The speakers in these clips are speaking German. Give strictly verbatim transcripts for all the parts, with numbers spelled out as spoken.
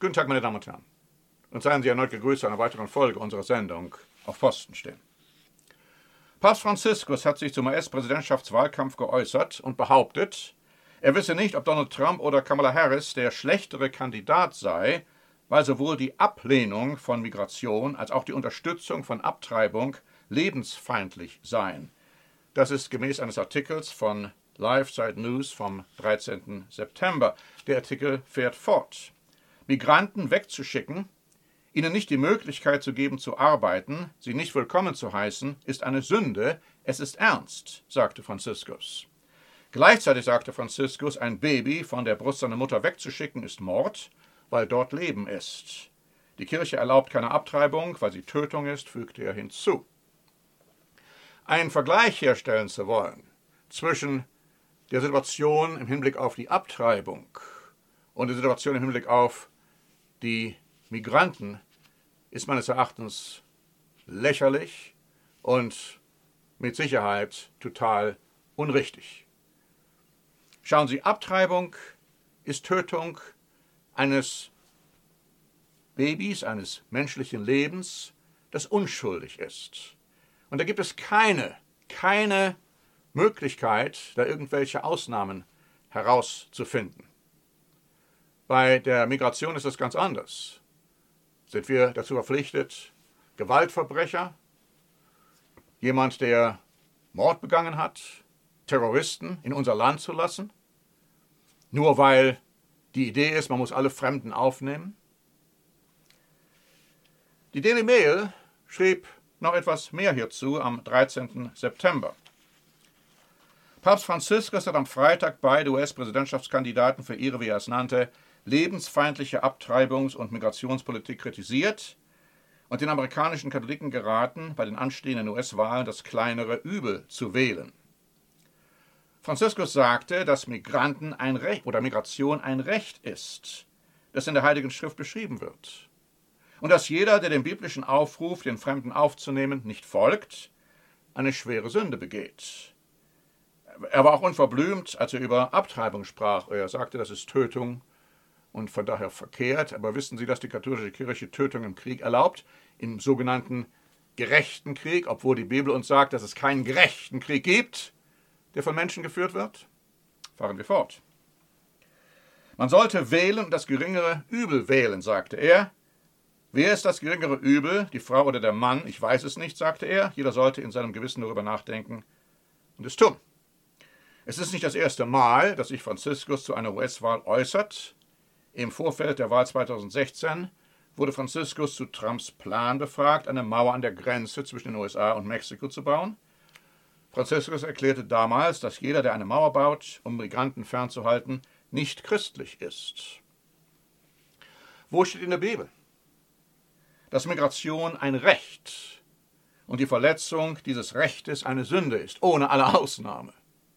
Guten Tag, meine Damen und Herren. Und seien Sie erneut gegrüßt zu einer weiteren Folge unserer Sendung Auf Posten stehen. Papst Franziskus hat sich zum U S-Präsidentschaftswahlkampf geäußert und behauptet, er wisse nicht, ob Donald Trump oder Kamala Harris der schlechtere Kandidat sei, weil sowohl die Ablehnung von Migration als auch die Unterstützung von Abtreibung lebensfeindlich seien. Das ist gemäß eines Artikels von Live-Site News vom dreizehnten September. Der Artikel fährt fort. Migranten wegzuschicken, ihnen nicht die Möglichkeit zu geben zu arbeiten, sie nicht willkommen zu heißen, ist eine Sünde, es ist ernst, sagte Franziskus. Gleichzeitig sagte Franziskus, ein Baby von der Brust seiner Mutter wegzuschicken ist Mord, weil dort Leben ist. Die Kirche erlaubt keine Abtreibung, weil sie Tötung ist, fügte er hinzu. Einen Vergleich herstellen zu wollen zwischen der Situation im Hinblick auf die Abtreibung und der Situation im Hinblick auf die Migranten ist meines Erachtens lächerlich und mit Sicherheit total unrichtig. Schauen Sie, Abtreibung ist Tötung eines Babys, eines menschlichen Lebens, das unschuldig ist. Und da gibt es keine, keine Möglichkeit, da irgendwelche Ausnahmen herauszufinden. Bei der Migration ist es ganz anders. Sind wir dazu verpflichtet, Gewaltverbrecher, jemand, der Mord begangen hat, Terroristen in unser Land zu lassen, nur weil die Idee ist, man muss alle Fremden aufnehmen? Die Daily Mail schrieb noch etwas mehr hierzu am dreizehnten September. Papst Franziskus hat am Freitag beide U S-Präsidentschaftskandidaten für ihre, wie er es nannte, lebensfeindliche Abtreibungs- und Migrationspolitik kritisiert und den amerikanischen Katholiken geraten, bei den anstehenden U S-Wahlen das kleinere Übel zu wählen. Franziskus sagte, dass Migranten ein Recht oder Migration ein Recht ist, das in der Heiligen Schrift beschrieben wird. Und dass jeder, der dem biblischen Aufruf, den Fremden aufzunehmen, nicht folgt, eine schwere Sünde begeht. Er war auch unverblümt, als er über Abtreibung sprach. Er sagte, das ist Tötung und von daher verkehrt. Aber wissen Sie, dass die katholische Kirche Tötung im Krieg erlaubt, im sogenannten gerechten Krieg, obwohl die Bibel uns sagt, dass es keinen gerechten Krieg gibt, der von Menschen geführt wird? Fahren wir fort. Man sollte wählen und das geringere Übel wählen, sagte er. Wer ist das geringere Übel, die Frau oder der Mann? Ich weiß es nicht, sagte er. Jeder sollte in seinem Gewissen darüber nachdenken und es tun. Es ist nicht das erste Mal, dass sich Franziskus zu einer U S-Wahl äußert. Im Vorfeld der Wahl zweitausendsechzehn wurde Franziskus zu Trumps Plan befragt, eine Mauer an der Grenze zwischen den U S A und Mexiko zu bauen. Franziskus erklärte damals, dass jeder, der eine Mauer baut, um Migranten fernzuhalten, nicht christlich ist. Wo steht in der Bibel, dass Migration ein Recht und die Verletzung dieses Rechtes eine Sünde ist, ohne alle Ausnahme?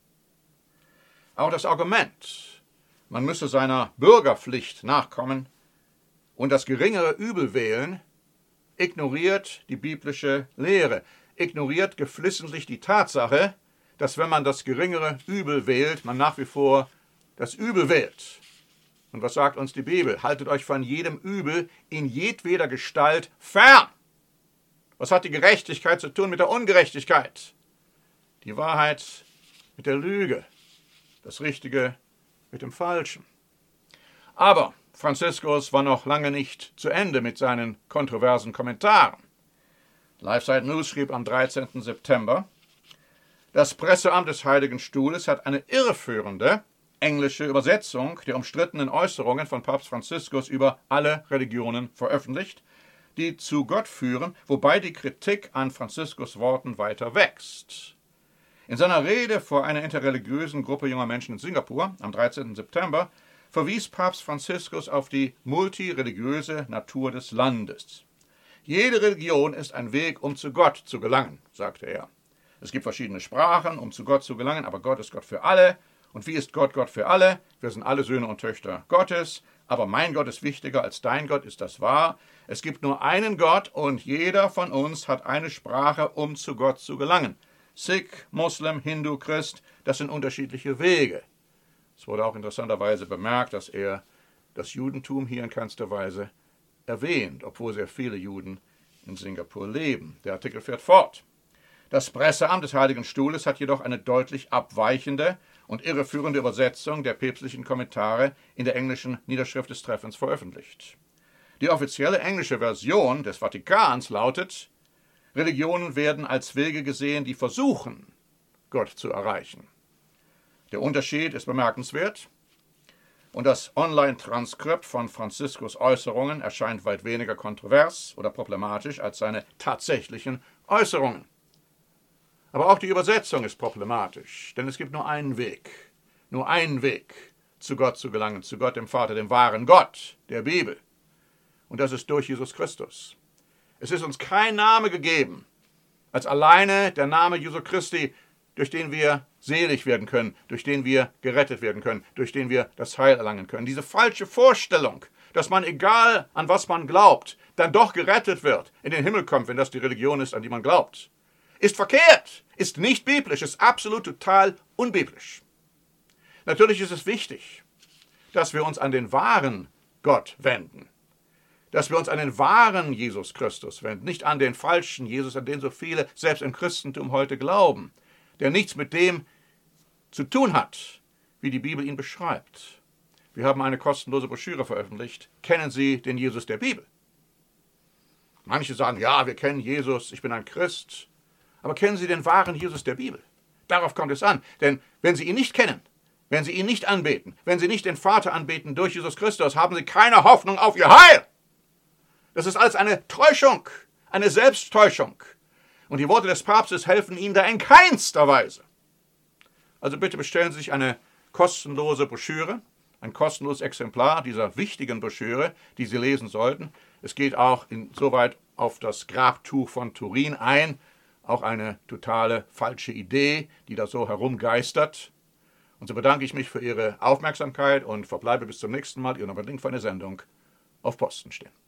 Auch das Argument, man müsse seiner Bürgerpflicht nachkommen und das geringere Übel wählen, ignoriert die biblische Lehre, ignoriert geflissentlich die Tatsache, dass wenn man das geringere Übel wählt, man nach wie vor das Übel wählt. Und was sagt uns die Bibel? Haltet euch von jedem Übel in jedweder Gestalt fern. Was hat die Gerechtigkeit zu tun mit der Ungerechtigkeit? Die Wahrheit mit der Lüge. Das Richtige mit dem Falschen. Aber Franziskus war noch lange nicht zu Ende mit seinen kontroversen Kommentaren. Live-Site News schrieb am dreizehnten September, das Presseamt des Heiligen Stuhles hat eine irreführende englische Übersetzung der umstrittenen Äußerungen von Papst Franziskus über alle Religionen veröffentlicht, die zu Gott führen, wobei die Kritik an Franziskus' Worten weiter wächst. In seiner Rede vor einer interreligiösen Gruppe junger Menschen in Singapur am dreizehnten September verwies Papst Franziskus auf die multireligiöse Natur des Landes. Jede Religion ist ein Weg, um zu Gott zu gelangen, sagte er. Es gibt verschiedene Sprachen, um zu Gott zu gelangen, aber Gott ist Gott für alle. Und wie ist Gott Gott für alle? Wir sind alle Söhne und Töchter Gottes, aber mein Gott ist wichtiger als dein Gott, ist das wahr? Es gibt nur einen Gott und jeder von uns hat eine Sprache, um zu Gott zu gelangen. Sikh, Muslim, Hindu, Christ, das sind unterschiedliche Wege. Es wurde auch interessanterweise bemerkt, dass er das Judentum hier in keinster Weise erwähnt, obwohl sehr viele Juden in Singapur leben. Der Artikel fährt fort. Das Presseamt des Heiligen Stuhles hat jedoch eine deutlich abweichende und irreführende Übersetzung der päpstlichen Kommentare in der englischen Niederschrift des Treffens veröffentlicht. Die offizielle englische Version des Vatikans lautet: Religionen werden als Wege gesehen, die versuchen, Gott zu erreichen. Der Unterschied ist bemerkenswert und das Online-Transkript von Franziskus Äußerungen erscheint weit weniger kontrovers oder problematisch als seine tatsächlichen Äußerungen. Aber auch die Übersetzung ist problematisch, denn es gibt nur einen Weg, nur einen Weg, zu Gott zu gelangen, zu Gott dem Vater, dem wahren Gott, der Bibel. Und das ist durch Jesus Christus. Es ist uns kein Name gegeben, als alleine der Name Jesu Christi, durch den wir selig werden können, durch den wir gerettet werden können, durch den wir das Heil erlangen können. Diese falsche Vorstellung, dass man, egal an was man glaubt, dann doch gerettet wird, in den Himmel kommt, wenn das die Religion ist, an die man glaubt, ist verkehrt, ist nicht biblisch, ist absolut total unbiblisch. Natürlich ist es wichtig, dass wir uns an den wahren Gott wenden, dass wir uns an den wahren Jesus Christus wenden, nicht an den falschen Jesus, an den so viele selbst im Christentum heute glauben, der nichts mit dem zu tun hat, wie die Bibel ihn beschreibt. Wir haben eine kostenlose Broschüre veröffentlicht. Kennen Sie den Jesus der Bibel? Manche sagen, ja, wir kennen Jesus, ich bin ein Christ. Aber kennen Sie den wahren Jesus der Bibel? Darauf kommt es an. Denn wenn Sie ihn nicht kennen, wenn Sie ihn nicht anbeten, wenn Sie nicht den Vater anbeten durch Jesus Christus, haben Sie keine Hoffnung auf Ihr Heil. Das ist alles eine Täuschung, eine Selbsttäuschung. Und die Worte des Papstes helfen Ihnen da in keinster Weise. Also bitte bestellen Sie sich eine kostenlose Broschüre, ein kostenloses Exemplar dieser wichtigen Broschüre, die Sie lesen sollten. Es geht auch insoweit auf das Grabtuch von Turin ein, auch eine totale falsche Idee, die da so herumgeistert. Und so bedanke ich mich für Ihre Aufmerksamkeit und verbleibe bis zum nächsten Mal. Ihr noch ein Link für eine Sendung auf Posten stehen.